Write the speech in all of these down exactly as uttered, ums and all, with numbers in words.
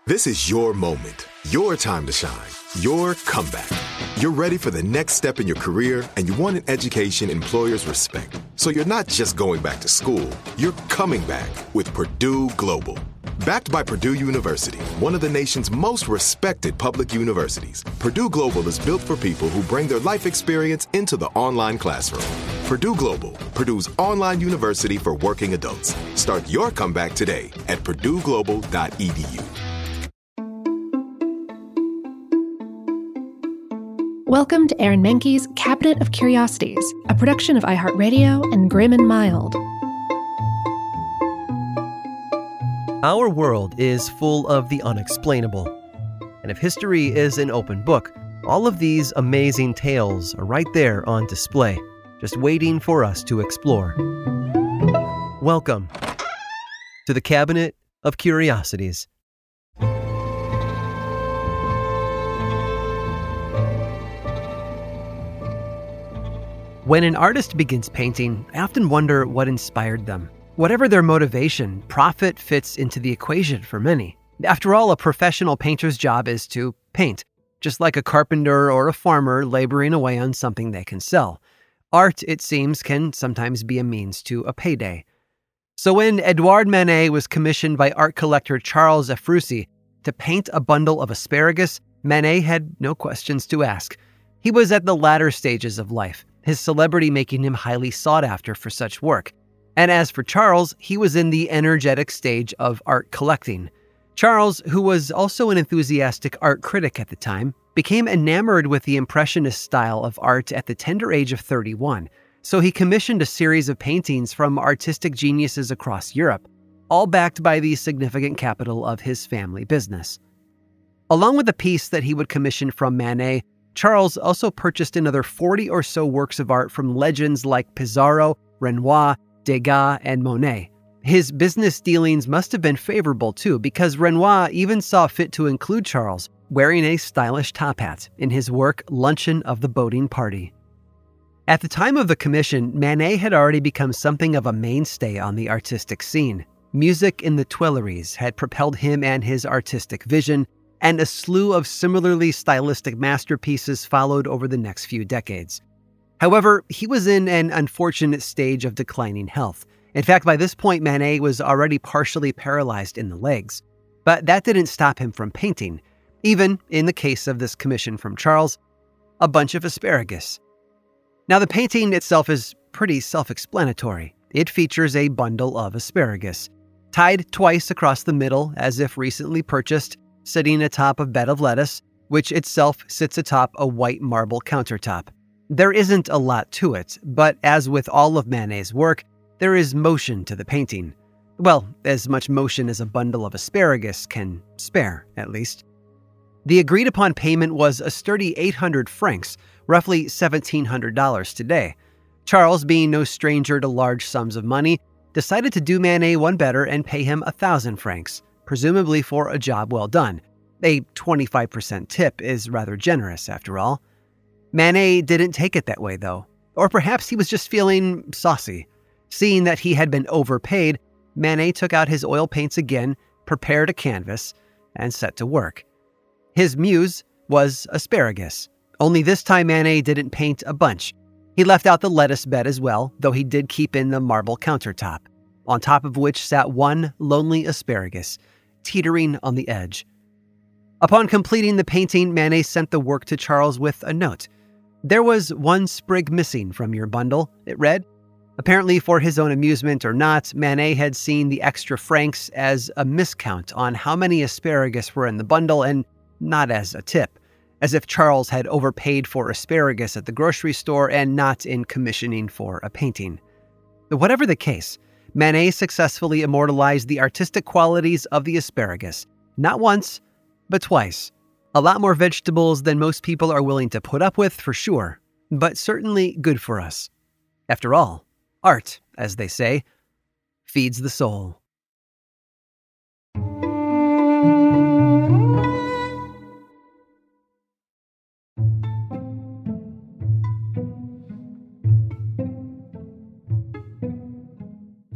This is your moment, your time to shine, your comeback. You're ready for the next step in your career, and you want an education employers respect. So you're not just going back to school, you're coming back with Purdue Global. Backed by Purdue University, one of the nation's most respected public universities, Purdue Global is built for people who bring their life experience into the online classroom. Purdue Global, Purdue's online university for working adults. Start your comeback today at purdue global dot e d u. Welcome to Aaron Mahnke's Cabinet of Curiosities, a production of iHeartRadio and Grim and Mild. Our world is full of the unexplainable. And if history is an open book, all of these amazing tales are right there on display, just waiting for us to explore. Welcome to the Cabinet of Curiosities. When an artist begins painting, I often wonder what inspired them. Whatever their motivation, profit fits into the equation for many. After all, a professional painter's job is to paint, just like a carpenter or a farmer laboring away on something they can sell. Art, it seems, can sometimes be a means to a payday. So when Edouard Manet was commissioned by art collector Charles Ephrussi to paint a bundle of asparagus, Manet had no questions to ask. He was at the latter stages of life, his celebrity making him highly sought after for such work. And as for Charles, he was in the energetic stage of art collecting. Charles, who was also an enthusiastic art critic at the time, became enamored with the Impressionist style of art at the tender age of thirty-one. So he commissioned a series of paintings from artistic geniuses across Europe, all backed by the significant capital of his family business. Along with the piece that he would commission from Manet, Charles also purchased another forty or so works of art from legends like Pissarro, Renoir, Degas, and Monet. His business dealings must have been favorable too, because Renoir even saw fit to include Charles wearing a stylish top hat in his work Luncheon of the Boating Party. At the time of the commission, Manet had already become something of a mainstay on the artistic scene. Music in the Tuileries had propelled him and his artistic vision, and a slew of similarly stylistic masterpieces followed over the next few decades. However, he was in an unfortunate stage of declining health. In fact, by this point, Manet was already partially paralyzed in the legs. But that didn't stop him from painting. Even, in the case of this commission from Charles, a bunch of asparagus. Now, the painting itself is pretty self-explanatory. It features a bundle of asparagus, tied twice across the middle as if recently purchased, sitting atop a bed of lettuce, which itself sits atop a white marble countertop. There isn't a lot to it, but as with all of Manet's work, there is motion to the painting. Well, as much motion as a bundle of asparagus can spare, at least. The agreed-upon payment was a sturdy eight hundred francs, roughly seventeen hundred dollars today. Charles, being no stranger to large sums of money, decided to do Manet one better and pay him one thousand francs, presumably for a job well done. A twenty-five percent tip is rather generous, after all. Manet didn't take it that way, though. Or perhaps he was just feeling saucy. Seeing that he had been overpaid, Manet took out his oil paints again, prepared a canvas, and set to work. His muse was asparagus. Only this time Manet didn't paint a bunch. He left out the lettuce bed as well, though he did keep in the marble countertop, on top of which sat one lonely asparagus, teetering on the edge. Upon completing the painting, Manet sent the work to Charles with a note. "There was one sprig missing from your bundle," it read. Apparently for his own amusement or not, Manet had seen the extra francs as a miscount on how many asparagus were in the bundle and not as a tip, as if Charles had overpaid for asparagus at the grocery store and not in commissioning for a painting. But whatever the case, Manet successfully immortalized the artistic qualities of the asparagus, not once, but twice. A lot more vegetables than most people are willing to put up with, for sure, but certainly good for us. After all, art, as they say, feeds the soul.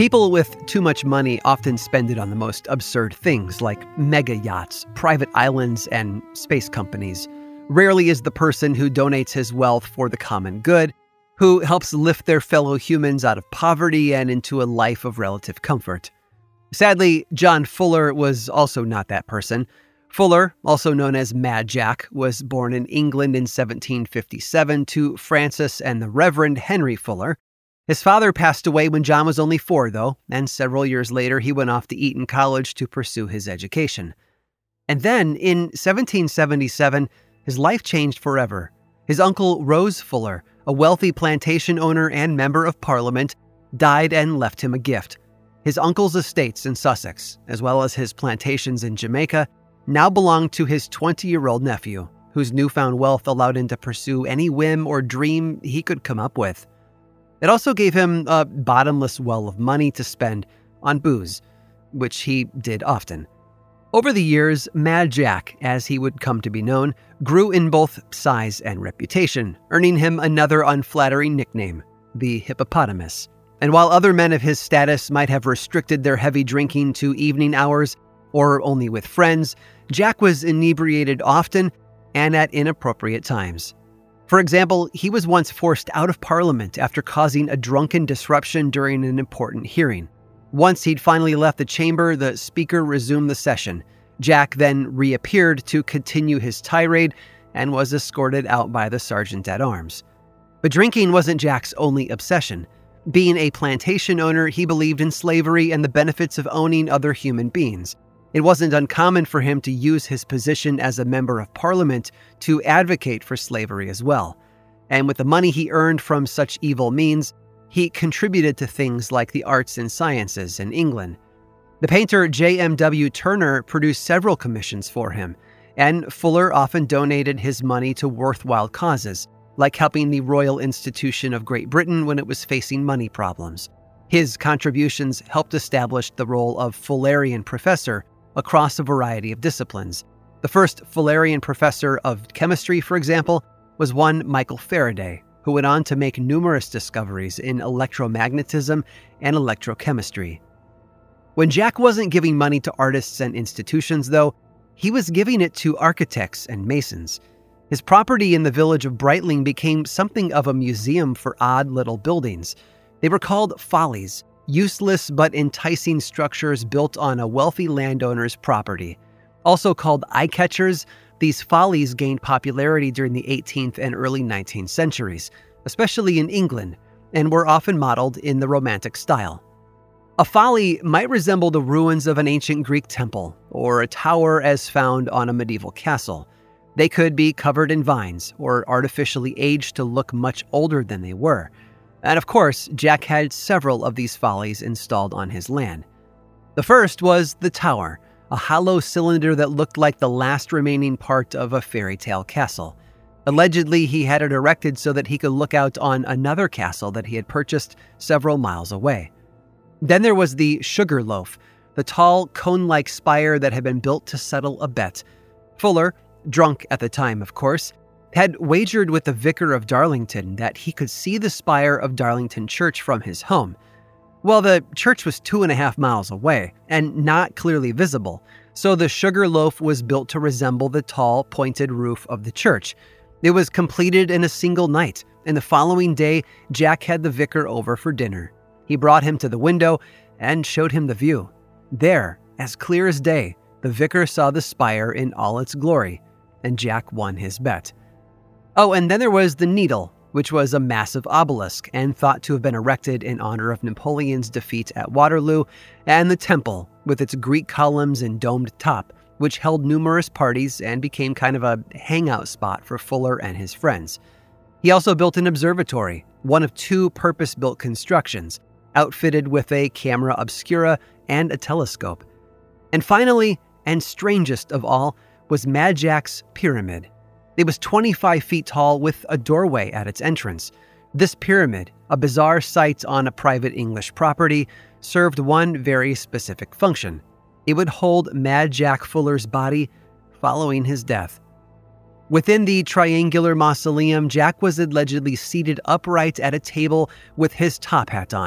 People with too much money often spend it on the most absurd things like mega yachts, private islands, and space companies. Rarely is the person who donates his wealth for the common good, who helps lift their fellow humans out of poverty and into a life of relative comfort. Sadly, John Fuller was also not that person. Fuller, also known as Mad Jack, was born in England in seventeen fifty-seven to Francis and the Reverend Henry Fuller. His father passed away when John was only four, though, and several years later he went off to Eton College to pursue his education. And then, in seventeen seventy-seven, his life changed forever. His uncle Rose Fuller, a wealthy plantation owner and member of Parliament, died and left him a gift. His uncle's estates in Sussex, as well as his plantations in Jamaica, now belonged to his twenty-year-old nephew, whose newfound wealth allowed him to pursue any whim or dream he could come up with. It also gave him a bottomless well of money to spend on booze, which he did often. Over the years, Mad Jack, as he would come to be known, grew in both size and reputation, earning him another unflattering nickname, the Hippopotamus. And while other men of his status might have restricted their heavy drinking to evening hours or only with friends, Jack was inebriated often and at inappropriate times. For example, he was once forced out of Parliament after causing a drunken disruption during an important hearing. Once he'd finally left the chamber, the speaker resumed the session. Jack then reappeared to continue his tirade and was escorted out by the sergeant-at-arms. But drinking wasn't Jack's only obsession. Being a plantation owner, he believed in slavery and the benefits of owning other human beings. It wasn't uncommon for him to use his position as a member of Parliament to advocate for slavery as well. And with the money he earned from such evil means, he contributed to things like the arts and sciences in England. The painter J M W Turner produced several commissions for him, and Fuller often donated his money to worthwhile causes, like helping the Royal Institution of Great Britain when it was facing money problems. His contributions helped establish the role of Fullerian professor across a variety of disciplines. The first Fullerian professor of chemistry, for example, was one Michael Faraday, who went on to make numerous discoveries in electromagnetism and electrochemistry. When Jack wasn't giving money to artists and institutions, though, he was giving it to architects and masons. His property in the village of Brightling became something of a museum for odd little buildings. They were called follies, useless but enticing structures built on a wealthy landowner's property. Also called eye-catchers, these follies gained popularity during the eighteenth and early nineteenth centuries, especially in England, and were often modeled in the Romantic style. A folly might resemble the ruins of an ancient Greek temple, or a tower as found on a medieval castle. They could be covered in vines, or artificially aged to look much older than they were. And of course, Jack had several of these follies installed on his land. The first was the tower, a hollow cylinder that looked like the last remaining part of a fairy tale castle. Allegedly, he had it erected so that he could look out on another castle that he had purchased several miles away. Then there was the sugar loaf, the tall, cone-like spire that had been built to settle a bet. Fuller, drunk at the time, of course, had wagered with the vicar of Darlington that he could see the spire of Darlington Church from his home. Well, the church was two and a half miles away and not clearly visible, so the sugar loaf was built to resemble the tall, pointed roof of the church. It was completed in a single night, and the following day, Jack had the vicar over for dinner. He brought him to the window and showed him the view. There, as clear as day, the vicar saw the spire in all its glory, and Jack won his bet. Oh, and then there was the Needle, which was a massive obelisk and thought to have been erected in honor of Napoleon's defeat at Waterloo, and the Temple, with its Greek columns and domed top, which held numerous parties and became kind of a hangout spot for Fuller and his friends. He also built an observatory, one of two purpose-built constructions, outfitted with a camera obscura and a telescope. And finally, and strangest of all, was Mad Jack's pyramid. It was twenty-five feet tall with a doorway at its entrance. This pyramid, a bizarre sight on a private English property, served one very specific function. It would hold Mad Jack Fuller's body following his death. Within the triangular mausoleum, Jack was allegedly seated upright at a table with his top hat on.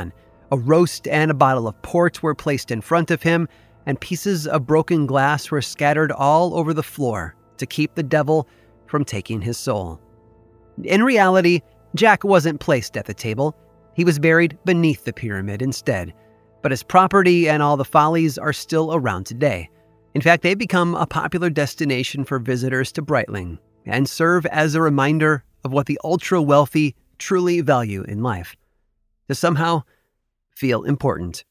A roast and a bottle of port were placed in front of him, and pieces of broken glass were scattered all over the floor to keep the devil from taking his soul. In reality, Jack wasn't placed at the table. He was buried beneath the pyramid instead. But his property and all the follies are still around today. In fact, they've become a popular destination for visitors to Breitling and serve as a reminder of what the ultra-wealthy truly value in life: to somehow feel important.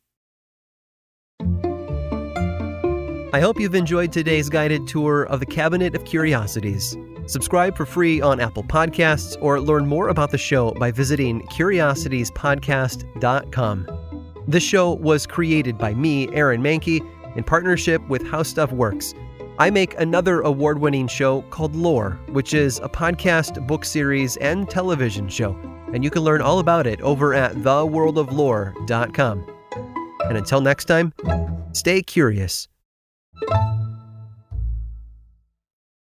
I hope you've enjoyed today's guided tour of the Cabinet of Curiosities. Subscribe for free on Apple Podcasts or learn more about the show by visiting curiosities podcast dot com. This show was created by me, Aaron Mahnke, in partnership with How Stuff Works. I make another award-winning show called Lore, which is a podcast, book series, and television show, and you can learn all about it over at the world of lore dot com. And until next time, stay curious.